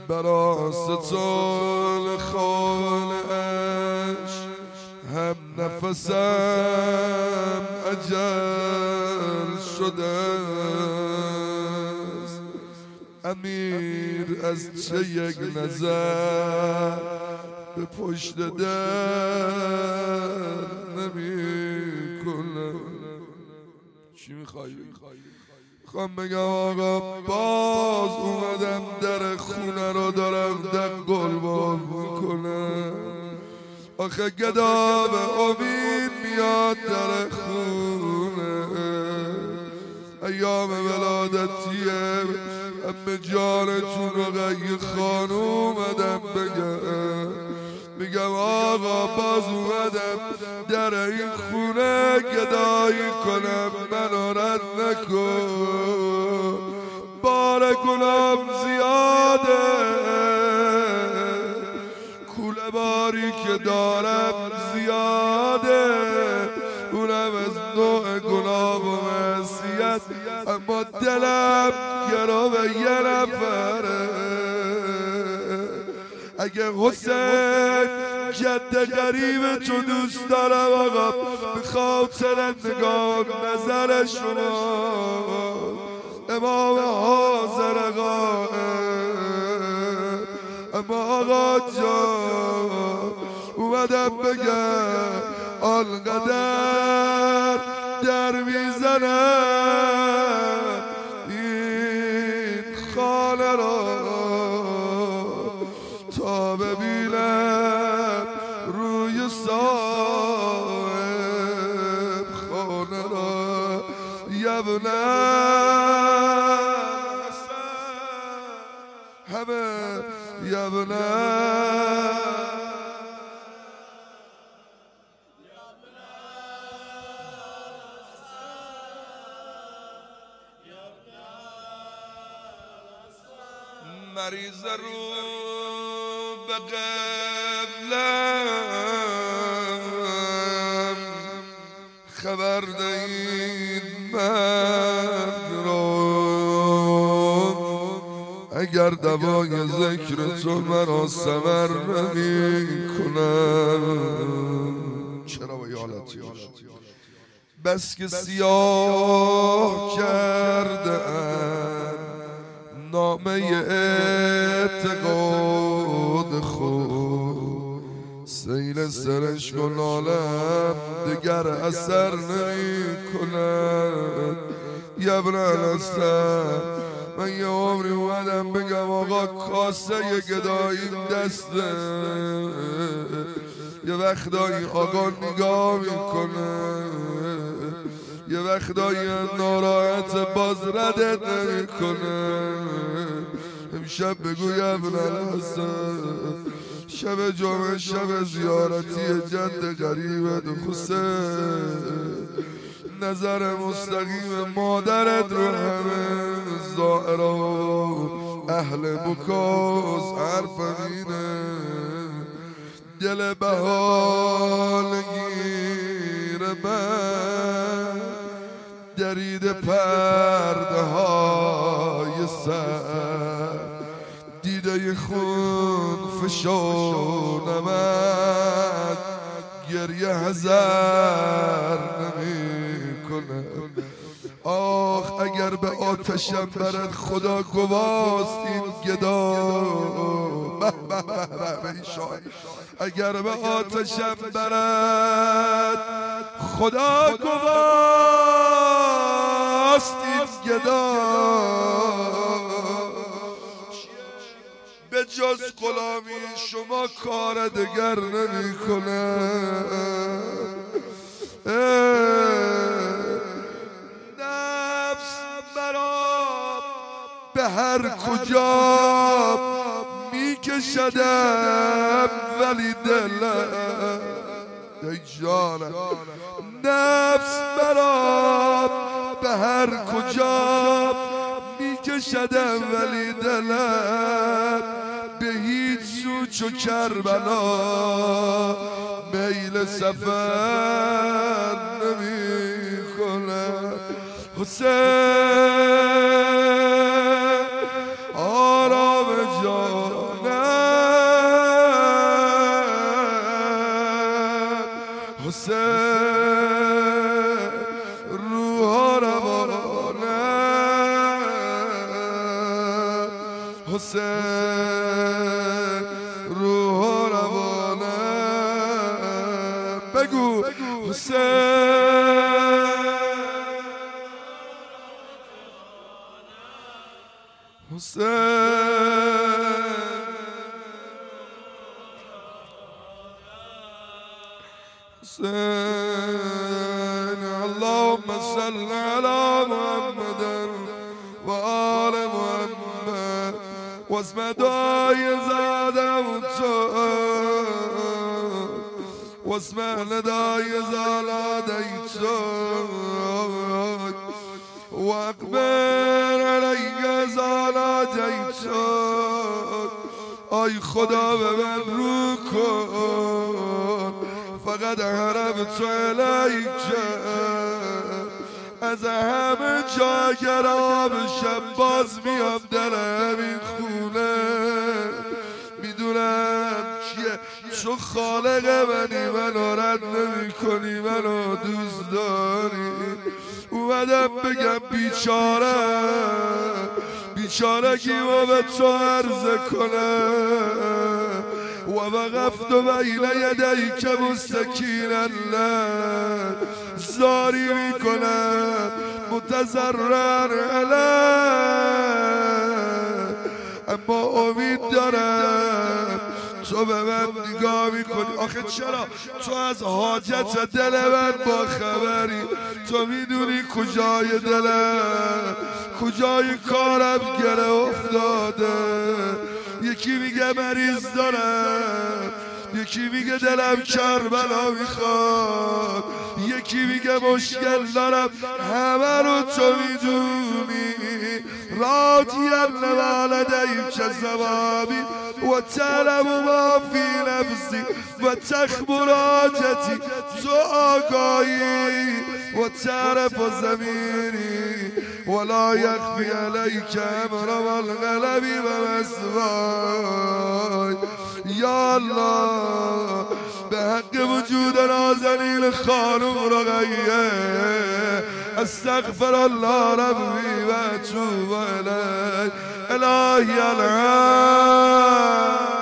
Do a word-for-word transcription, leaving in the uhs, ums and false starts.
برا ستان خانه‌اش هم نفسم اجل شده است. امیر از چه یک نظر به پشت در نمی کنه. چی میخوایی؟ میخوام بگم آقا باز اومدم در خونه رو دارم در قلبان میکنه. آخه گدا به امید میاد در خونه. ایام ولادتیه همه جانتون رو غی خان اومدم بگم میگم آقا باز اومدم در این خونه گدایی کنم منو رد نکن. بار گنام زیاده کوله باری که دارم زیاده اونم از نوع گناه و معصیت اما دلم گرا به یه نفره. اگه حسین جد غریب تو دوست دارم آقا به خاطر نگاه نظر شما امام حاضر قائم. اما آقا جان اومدم بگم آنقدر در میزنم این خانه را تا ببینم روی صاحب خانه را یبنم همه یبنم مریض رو به قبلم خبر دهید مرد را. اگر دوای ذکر تو مرا ثمر نمی کنم چرا با یالتی بس که سیاه کرده نامه اعتقاد خود سیل سرش کنالم دگر اثر نمی کند. یبرن هستم من یه عمری اومدم بگم آقا کاسه یه گداییم دسته. یه وقتایی آقا نگاه میکنه یه وقتایی ناراحت باز ردت نمی کنه. امشب بگو یبرن هستم شب جمعه شب زیارتی جد غریبت حسین نظر مستقیم مادرت رو همه زائران اهل بکاس حرف اینه. دل بحال گیر من درید پرده های سر دیده خون فشانمد گریه هزار نمی کنه. آخ اگر به آتشم برد خدا گواست این گدا اگر به آتشم برد خدا گواست این گدا به جز غلامی شما کار دگر نمی کنه. نفس مرا به هر کجا می کشدم ولی دلم ای جانم نفس مرا به هر کجا می کشدم ولی دلم به هیچ سو چو کربلا میل سفر نمی کنم. حسین آرام جان حسین روح و روانم بگو حسین حسین حسين اللهم صل على محمد وآل محمد واسم دعای زادم تو واسم ندای زالادی تو واقبر علیک زالادی تو آی خدا به من رو کن فقط حرم تو علیکه از همه جا گرام شب باز میام در همین خونه میدونم چیه چون خالق منی منو رد نمی کنی منو دوست داری اومدم بگم بیچاره بیچاره گیما به تو عرضه کنه و وقفت بین یدیک مستکینا لک زاری میکنم متضرعا الیک اما امید دارم تو به من نگاه میکنی آخه چرا تو از حاجت دل من با خبری تو میدونی کجای دلم کجای کارم گره افتاده یکی میگه مریض دارم یکی میگه دلم کربلا میخواد یکی میگه مشکل دارم همه رو تو میدونی راضیا لوالدیک ثوابی و تعلم ما فی نفسی و تخبر حاجتی تو آگاهی و تعرف ضمیری ولا یخفی علیک امر والقلب و مسوای یا الله به حق وجود نازنین خانم رقیه استغفر الله ربی و اتوب الیه الهی الحق